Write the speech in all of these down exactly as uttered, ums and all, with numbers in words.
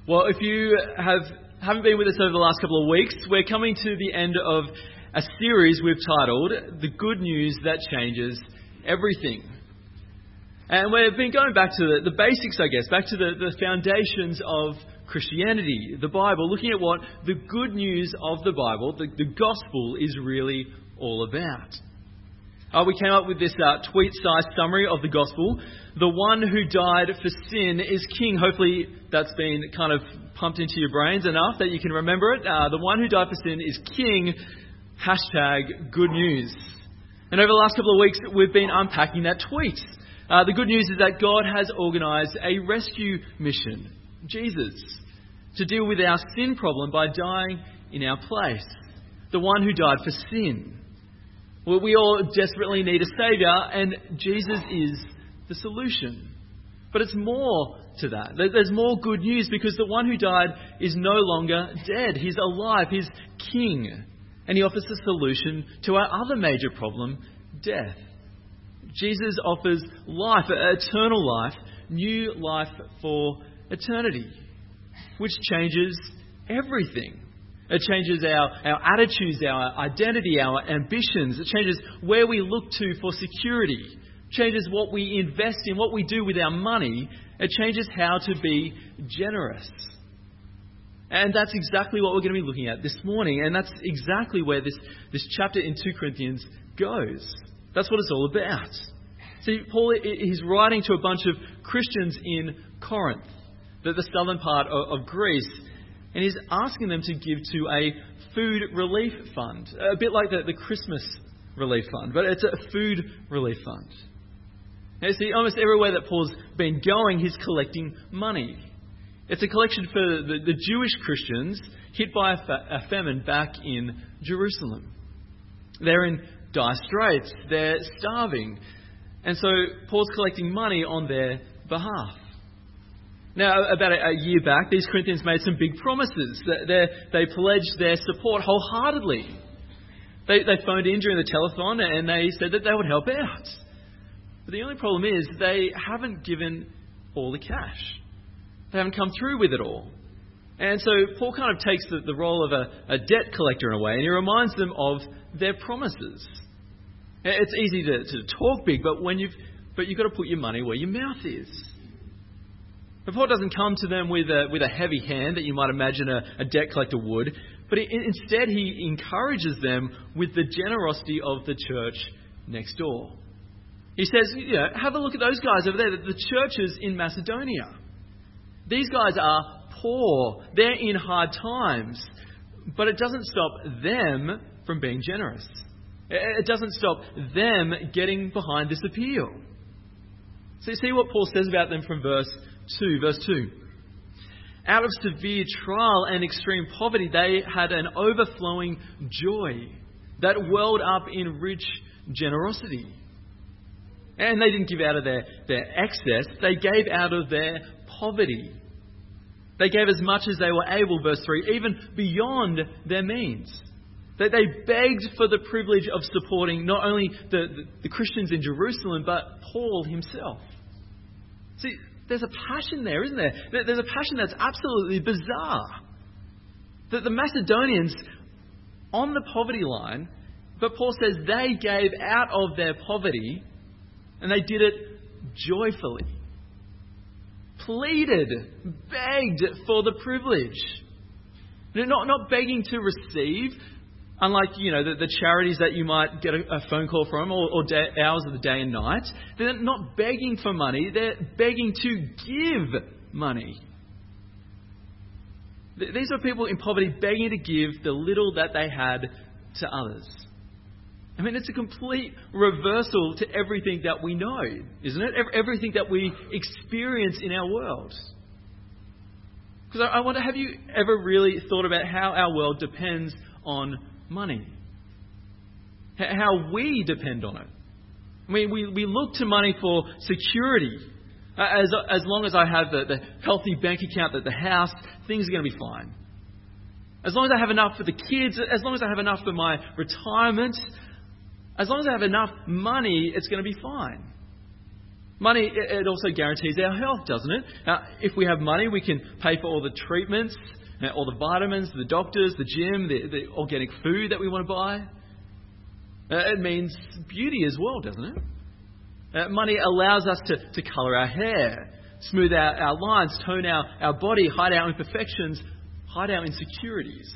Well, if you have, haven't been with us over the last couple of weeks, we're coming to the end of a series we've titled The Good News That Changes Everything. And we've been going back to the, the basics, I guess, back to the, the foundations of Christianity, the Bible, looking at what the good news of the Bible, the, the gospel, is really all about. Uh, we came up with this uh, tweet-sized summary of the gospel. The one who died for sin is king. Hopefully that's been kind of pumped into your brains enough that you can remember it. Uh, the one who died for sin is king. Hashtag good news. And over the last couple of weeks, we've been unpacking that tweet. Uh, the good news is that God has organised a rescue mission, Jesus, to deal with our sin problem by dying in our place. The one who died for sin. Well, we all desperately need a saviour, and Jesus is the solution. But it's more to that. There's more good news, because the one who died is no longer dead. He's alive. He's king. And he offers a solution to our other major problem, death. Jesus offers life, eternal life, new life for eternity, which changes everything. It changes our, our attitudes, our identity, our ambitions. It changes where we look to for security. It changes what we invest in, what we do with our money. It changes how to be generous. And that's exactly what we're going to be looking at this morning. And that's exactly where this, this chapter in Second Corinthians goes. That's what it's all about. See, Paul is writing to a bunch of Christians in Corinth, the, the southern part of, of Greece. And he's asking them to give to a food relief fund. A bit like the, the Christmas relief fund, but it's a food relief fund. Now, you see, almost everywhere that Paul's been going, he's collecting money. It's a collection for the, the Jewish Christians hit by a, fa- a famine back in Jerusalem. They're in dire straits. They're starving. And so Paul's collecting money on their behalf. Now, about a, a year back, these Corinthians made some big promises. They, they pledged their support wholeheartedly. They, they phoned in during the telethon and they said that they would help out. But the only problem is they haven't given all the cash. They haven't come through with it all. And so Paul kind of takes the, the role of a, a debt collector in a way, and he reminds them of their promises. It's easy to, to talk big, but when you've but you've got to put your money where your mouth is. But Paul doesn't come to them with a, with a heavy hand that you might imagine a, a debt collector would. But it, instead, he encourages them with the generosity of the church next door. He says, you know, have a look at those guys over there, the churches in Macedonia. These guys are poor. They're in hard times. But it doesn't stop them from being generous. It doesn't stop them getting behind this appeal. So you see what Paul says about them from verse two. Verse two. Out of severe trial and extreme poverty, they had an overflowing joy that welled up in rich generosity. And they didn't give out of their, their excess. They gave out of their poverty. They gave as much as they were able, verse three, even beyond their means. That they begged for the privilege of supporting not only the, the, the Christians in Jerusalem, but Paul himself. See, there's a passion there, isn't there? There's a passion that's absolutely bizarre. That the Macedonians on the poverty line, but Paul says they gave out of their poverty and they did it joyfully. Pleaded, begged for the privilege. Not, not begging to receive, unlike, you know, the, the charities that you might get a, a phone call from or, or day, hours of the day and night. They're not begging for money. They're begging to give money. These are people in poverty begging to give the little that they had to others. I mean, it's a complete reversal to everything that we know, isn't it? Everything that we experience in our world. Because I wonder, have you ever really thought about how our world depends on money? How we depend on it? I mean, we, we look to money for security. As, as long as I have the, the healthy bank account at the house, things are going to be fine. As long as I have enough for the kids, as long as I have enough for my retirement, as long as I have enough money, it's going to be fine. Money, it also guarantees our health, doesn't it? Now, if we have money, we can pay for all the treatments, all the vitamins, the doctors, the gym, the, the organic food that we want to buy. Uh, it means beauty as well, doesn't it? Uh, money allows us to, to colour our hair, smooth out our lines, tone our, our body, hide our imperfections, hide our insecurities.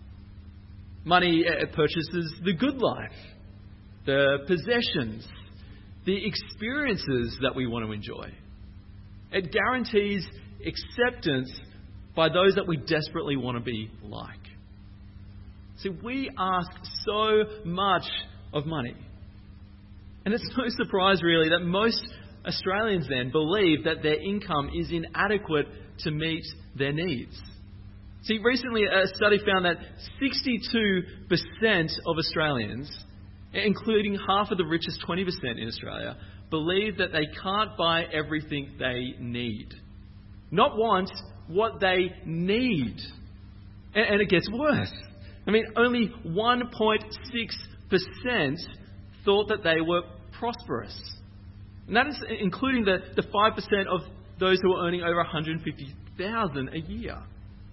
Money uh, purchases the good life, the possessions, the experiences that we want to enjoy. It guarantees acceptance by those that we desperately want to be like. See, we ask so much of money. And it's no surprise, really, that most Australians then believe that their income is inadequate to meet their needs. See, recently a study found that sixty-two percent of Australians, including half of the richest twenty percent in Australia, believe that they can't buy everything they need. Not want, what they need. And it gets worse. I mean, only one point six percent thought that they were prosperous. And that is including the, the five percent of those who are earning over one hundred fifty thousand dollars a year.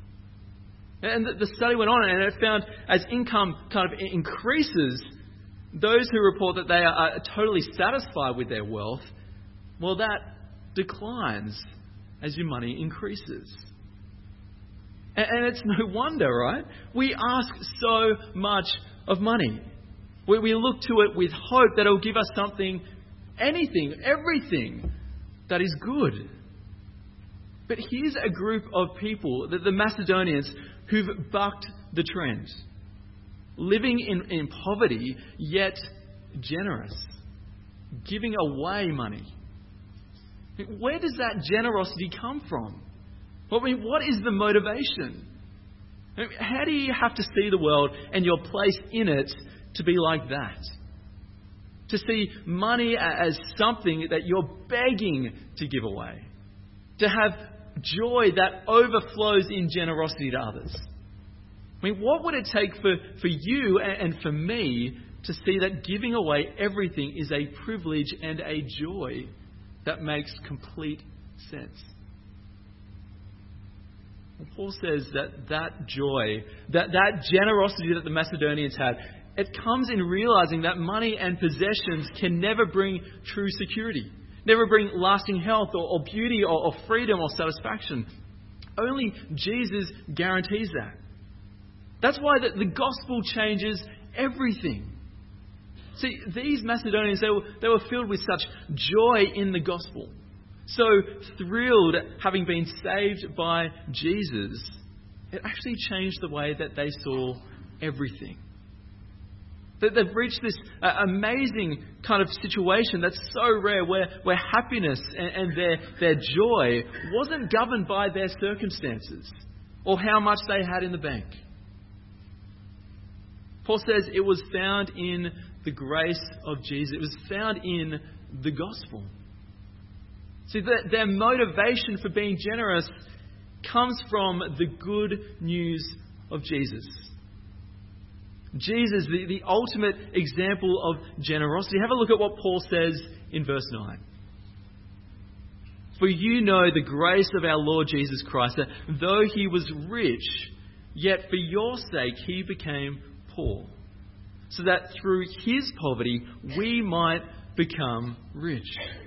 And the, the study went on and it found as income kind of increases, those who report that they are, are totally satisfied with their wealth, well, that declines as your money increases. And, and it's no wonder, right? We ask so much of money. We, we look to it with hope that it will give us something, anything, everything that is good. But here's a group of people, the, the Macedonians, who've bucked the trend. Living in, in poverty, yet generous. Giving away money. Where does that generosity come from? I mean, what is the motivation? I mean, how do you have to see the world and your place in it to be like that? To see money as something that you're begging to give away. To have joy that overflows in generosity to others. I mean, what would it take for, for you and for me to see that giving away everything is a privilege and a joy that makes complete sense? And Paul says that that joy, that, that generosity that the Macedonians had, it comes in realizing that money and possessions can never bring true security, never bring lasting health or, or beauty or, or freedom or satisfaction. Only Jesus guarantees that. That's why the, the gospel changes everything. See, these Macedonians, they were, they were filled with such joy in the gospel. So thrilled at having been saved by Jesus, it actually changed the way that they saw everything. That they've reached this uh, amazing kind of situation that's so rare where, where happiness and, and their, their joy wasn't governed by their circumstances or how much they had in the bank. Paul says it was found in the grace of Jesus. It was found in the gospel. See, the, their motivation for being generous comes from the good news of Jesus. Jesus, the, the ultimate example of generosity. Have a look at what Paul says in verse nine. For you know the grace of our Lord Jesus Christ, that though he was rich, yet for your sake he became poor, so that through his poverty we might become rich.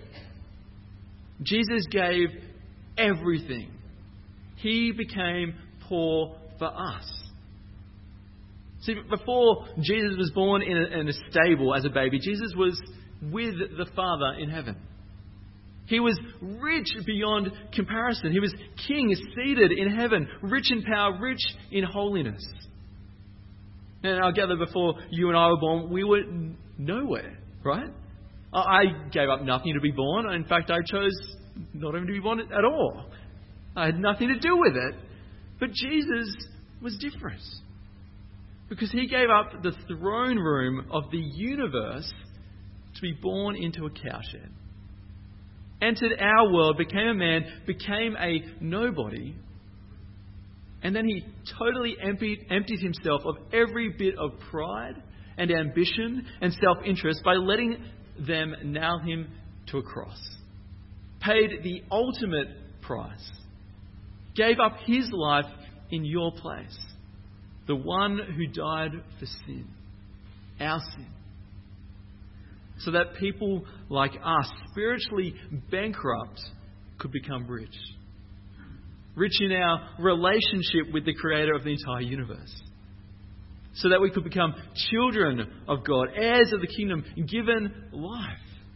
Jesus gave everything. He became poor for us. See, before Jesus was born in a, in a stable as a baby, Jesus was with the Father in heaven. He was rich beyond comparison. He was king, seated in heaven, rich in power, rich in holiness. And I gather before you and I were born, we were nowhere, right? I gave up nothing to be born. In fact, I chose not even to be born at all. I had nothing to do with it. But Jesus was different. Because he gave up the throne room of the universe to be born into a cowshed. Entered our world, became a man, became a nobody. And then he totally emptied, emptied himself of every bit of pride and ambition and self-interest by letting them nail him to a cross. paid the ultimate price, gave up his life in your place, the one who died for sin, our sin, so that people like us, spiritually bankrupt, could become rich. Rich in our relationship with the Creator of the entire universe, so that we could become children of God, heirs of the kingdom, given life.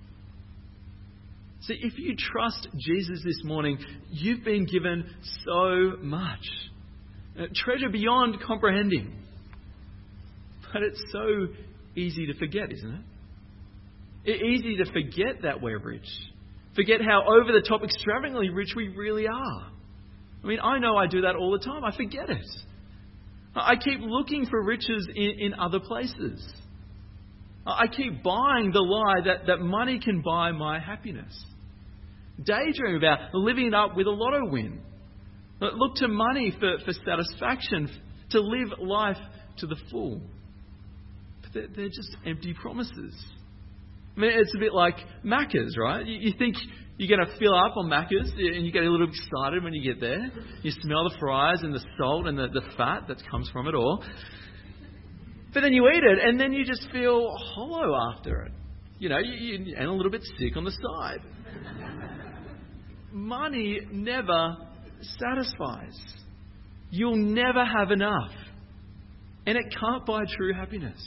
See, if you trust Jesus this morning, you've been given so much. A treasure beyond comprehending. But it's so easy to forget, isn't it? It's easy to forget that we're rich. Forget how over the top, extravagantly rich we really are. I mean, I know I do that all the time. I forget it. I keep looking for riches in, in other places. I keep buying the lie that, that money can buy my happiness. Daydream about living it up with a lotto win. Look to money for, for satisfaction, to live life to the full. But they're, they're just empty promises. I mean, it's a bit like Macca's, right? You, you think you're going to fill up on Macca's and you get a little excited when you get there. You smell the fries and the salt and the, the fat that comes from it all. But then you eat it and then you just feel hollow after it. You know, you, you, and a little bit sick on the side. Money never satisfies. You'll never have enough. And it can't buy true happiness.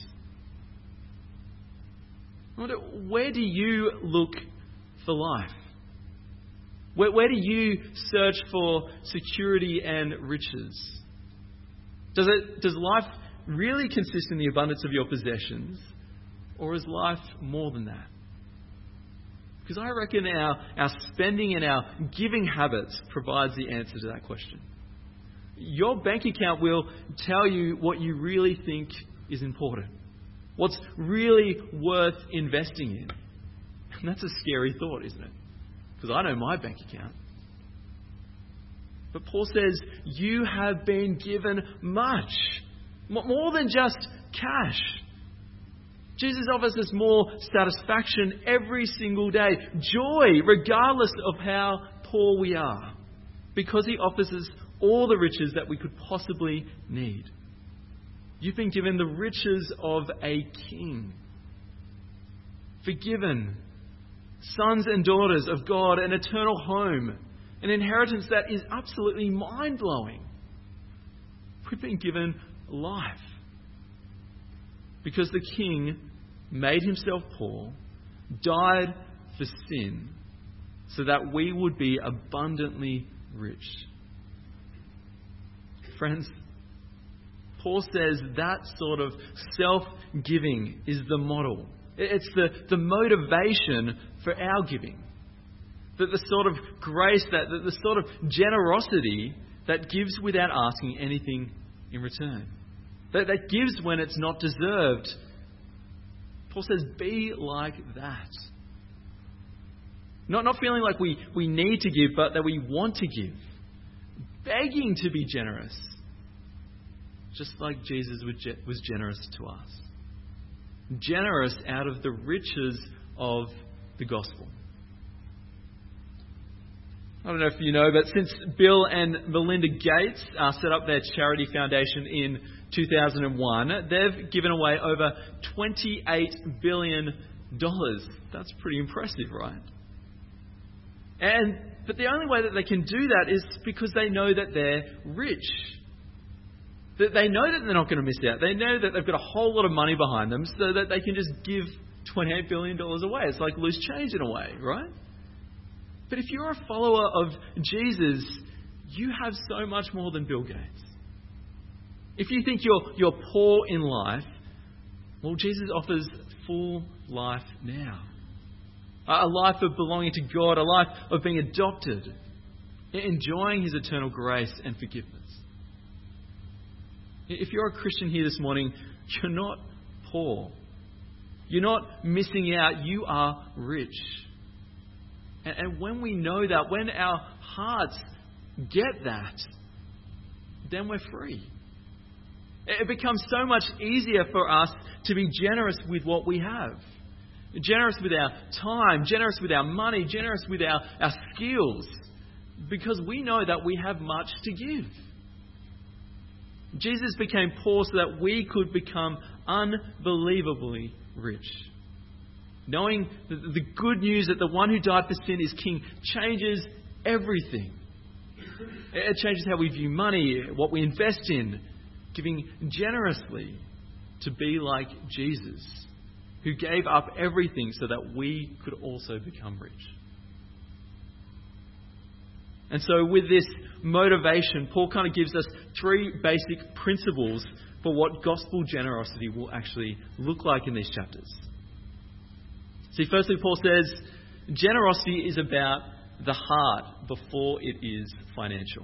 I wonder, where do you look for life? Where, where do you search for security and riches? Does it, does life really consist in the abundance of your possessions? Or is life more than that? Because I reckon our, our spending and our giving habits provides the answer to that question. Your bank account will tell you what you really think is important. What's really worth investing in. And that's a scary thought, isn't it? Because I know my bank account. But Paul says, you have been given much. More than just cash. Jesus offers us more satisfaction every single day. Joy, regardless of how poor we are. Because he offers us all the riches that we could possibly need. You've been given the riches of a king. Forgiven. Sons and daughters of God, an eternal home. An inheritance that is absolutely mind-blowing. We've been given life. Because the king made himself poor, died for sin, so that we would be abundantly rich. Friends, Paul says that sort of self-giving is the model. It's the, the motivation for our giving. That the sort of grace, that the, the sort of generosity that gives without asking anything in return. That, that gives when it's not deserved. Paul says, be like that. Not, not feeling like we, we need to give, but that we want to give. Begging to be generous. Just like Jesus was generous to us. Generous out of the riches of the gospel. I don't know if you know, but since Bill and Melinda Gates uh, set up their charity foundation in two thousand one, they've given away over twenty-eight billion dollars. That's pretty impressive, right? And but the only way that they can do that is because they know that they're rich. That they know that they're not going to miss out. They know that they've got a whole lot of money behind them so that they can just give twenty-eight billion dollars away. It's like loose change in a way, right? But if you're a follower of Jesus, you have so much more than Bill Gates. If you think you're you're poor in life, well, Jesus offers full life now. A life of belonging to God, a life of being adopted, enjoying his eternal grace and forgiveness. If you're a Christian here this morning, you're not poor. You're not missing out. You are rich. And when we know that, when our hearts get that, then we're free. It becomes so much easier for us to be generous with what we have. generous with our time, generous with our money, generous with our, our skills, because we know that we have much to give. Jesus became poor so that we could become unbelievably rich. Knowing the, the good news that the one who died for sin is King changes everything. It changes how we view money, what we invest in, giving generously to be like Jesus, who gave up everything so that we could also become rich. And so with this motivation, Paul kind of gives us three basic principles for what gospel generosity will actually look like in these chapters. See, firstly, Paul says, generosity is about the heart before it is financial.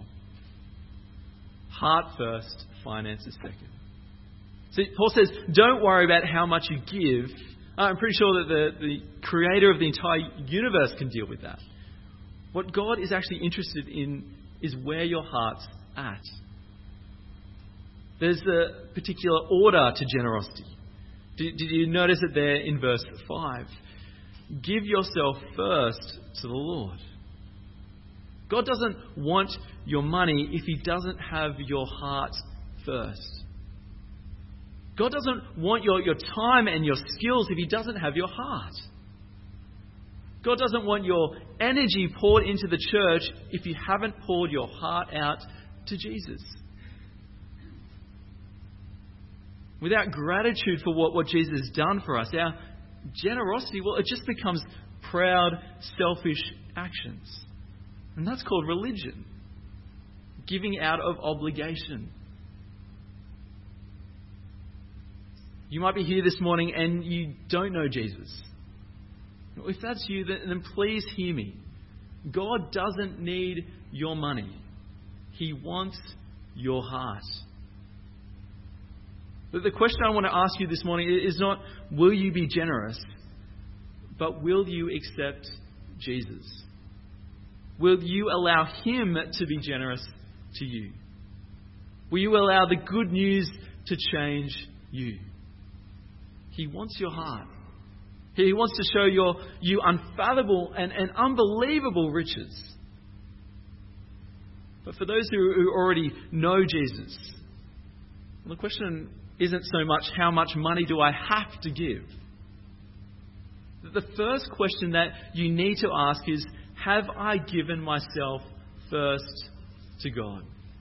Heart first, finances second. See, Paul says, don't worry about how much you give. I'm pretty sure that the, the creator of the entire universe can deal with that. What God is actually interested in is where your heart's at. There's a particular order to generosity. Did, did you notice it there in verse five? Give yourself first to the Lord. God doesn't want your money if He doesn't have your heart first. God doesn't want your, your time and your skills if He doesn't have your heart. God doesn't want your energy poured into the church if you haven't poured your heart out to Jesus. Without gratitude for what, what Jesus has done for us, our generosity, well, it just becomes proud, selfish actions. And that's called religion. Giving out of obligation. You might be here this morning and you don't know Jesus. If that's you, then, then please hear me. God doesn't need your money. He wants your heart. But the question I want to ask you this morning is not, will you be generous? But will you accept Jesus? Will you allow Him to be generous to you? Will you allow the good news to change you? He wants your heart. He wants to show your, you unfathomable and, and unbelievable riches. But for those who, who already know Jesus, well, the question isn't so much how much money do I have to give. The first question that you need to ask is, have I given myself first to God?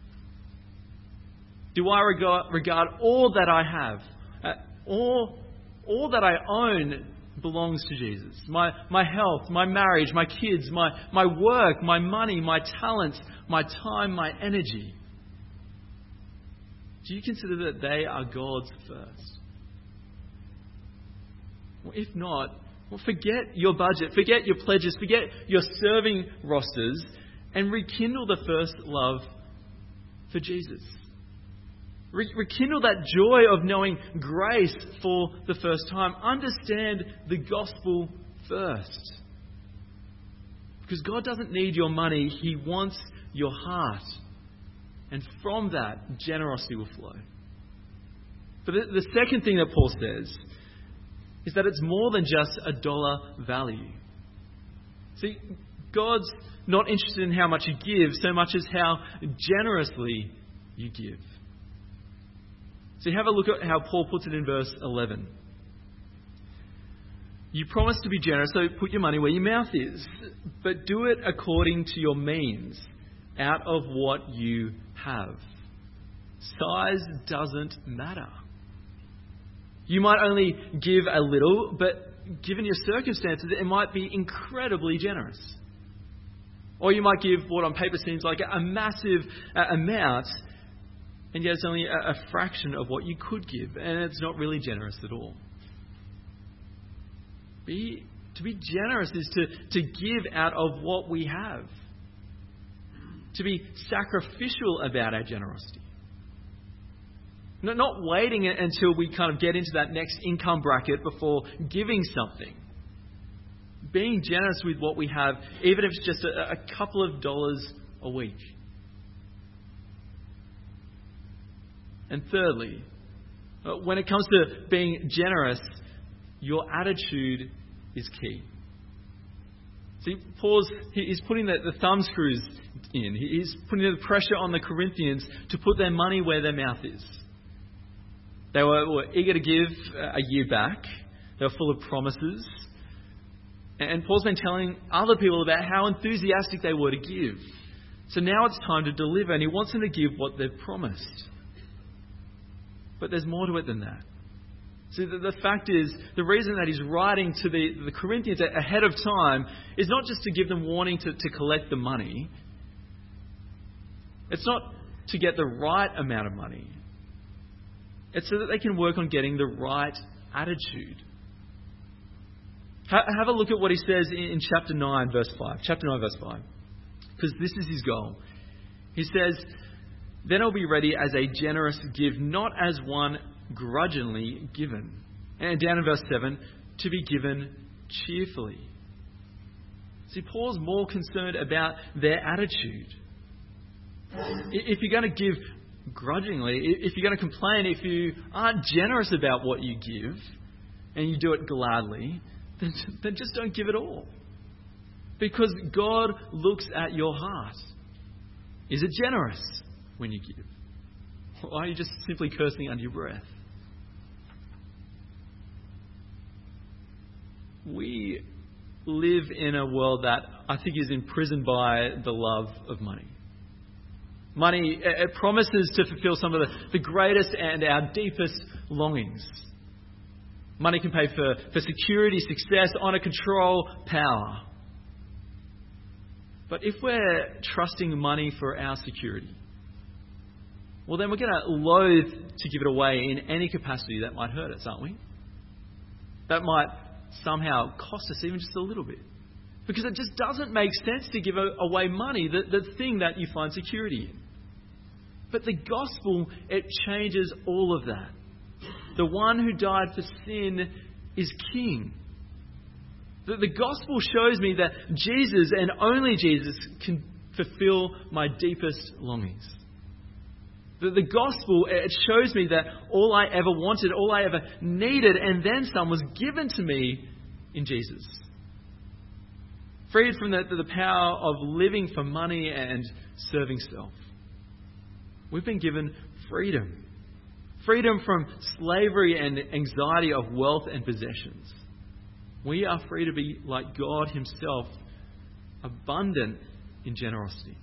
Do I regard, regard all that I have, uh, all, all that I own belongs to Jesus? My, my health, my marriage, my kids, my, my work, my money, my talent, my time, my energy. Do you consider that they are God's first? Well, if not, well, forget your budget, forget your pledges, forget your serving rosters, and rekindle the first love for Jesus. Re- rekindle that joy of knowing grace for the first time. Understand the gospel first. Because God doesn't need your money, He wants your heart. And from that, generosity will flow. But the, the second thing that Paul says is that it's more than just a dollar value. See, God's not interested in how much you give so much as how generously you give. So have a look at how Paul puts it in verse eleven. You promise to be generous, so put your money where your mouth is. But do it according to your means, out of what you have. Size doesn't matter. You might only give a little, but given your circumstances, it might be incredibly generous. Or you might give what on paper seems like a massive uh, amount, and yet it's only a, a fraction of what you could give, and it's not really generous at all. Be, to be generous is to, to give out of what we have. To be sacrificial about our generosity. Not, not waiting until we kind of get into that next income bracket before giving something. Being generous with what we have, even if it's just a, a couple of dollars a week. And thirdly, when it comes to being generous, your attitude is key. See, Paul's, he's putting the, the thumb screws in. He's putting the pressure on the Corinthians to put their money where their mouth is. They were, were eager to give a year back. They were full of promises. And Paul's been telling other people about how enthusiastic they were to give. So now it's time to deliver, and he wants them to give what they've promised. But there's more to it than that. See, the, the fact is, the reason that he's writing to the, the Corinthians ahead of time is not just to give them warning to, to collect the money. It's not to get the right amount of money. It's so that they can work on getting the right attitude. Ha- have a look at what he says in, in chapter nine, verse five. Chapter nine, verse five. Because this is his goal. He says, "Then I'll be ready as a generous gift, not as one grudgingly given." And down in verse seven, "to be given cheerfully." See, Paul's more concerned about their attitude. If you're going to give grudgingly, if you're going to complain, if you aren't generous about what you give, and you do it gladly, then, then just don't give at all. Because God looks at your heart. Is it generous when you give? Or are you just simply cursing under your breath? We live in a world that I think is imprisoned by the love of money. Money, it promises to fulfill some of the, the greatest and our deepest longings. Money can pay for, for security, success, honour, control, power. But if we're trusting money for our security, well, then we're going to loathe to give it away in any capacity that might hurt us, aren't we? That might somehow cost us even just a little bit. Because it just doesn't make sense to give away money, the, the thing that you find security in. But the gospel, it changes all of that. The one who died for sin is king. The, the gospel shows me that Jesus and only Jesus can fulfill my deepest longings. The, the gospel, it shows me that all I ever wanted, all I ever needed, and then some was given to me in Jesus. Freed from the, the power of living for money and serving self. We've been given freedom. Freedom from slavery and anxiety of wealth and possessions. We are free to be like God Himself, abundant in generosity.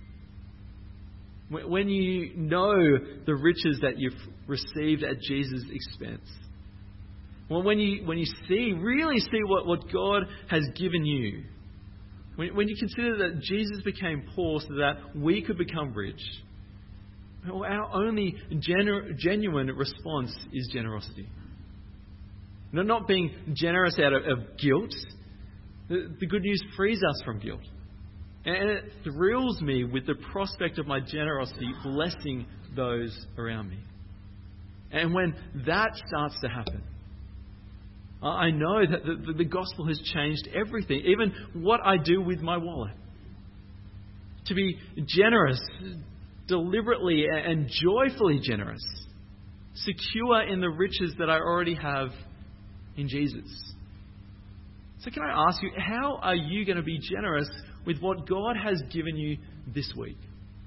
When you know the riches that you've received at Jesus' expense. When you, when you see, really see what, what God has given you. When, when you consider that Jesus became poor so that we could become rich. Our only genu- genuine response is generosity. No, not being generous out of, of guilt. The, the good news frees us from guilt. And it thrills me with the prospect of my generosity blessing those around me. And when that starts to happen, I know that the, the gospel has changed everything, even what I do with my wallet. To be generous, deliberately and joyfully generous, secure in the riches that I already have in Jesus. So can I ask you, how are you going to be generous with what God has given you this week?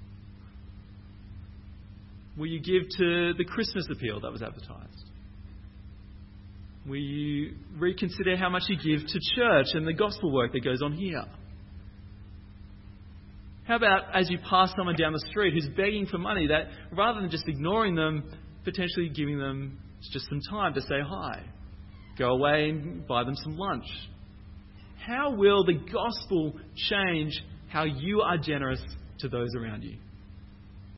Will you give to the Christmas appeal that was advertised? Will you reconsider how much you give to church and the gospel work that goes on here? How about as you pass someone down the street who's begging for money, that rather than just ignoring them, potentially giving them just some time to say hi, go away and buy them some lunch? How will the gospel change how you are generous to those around you?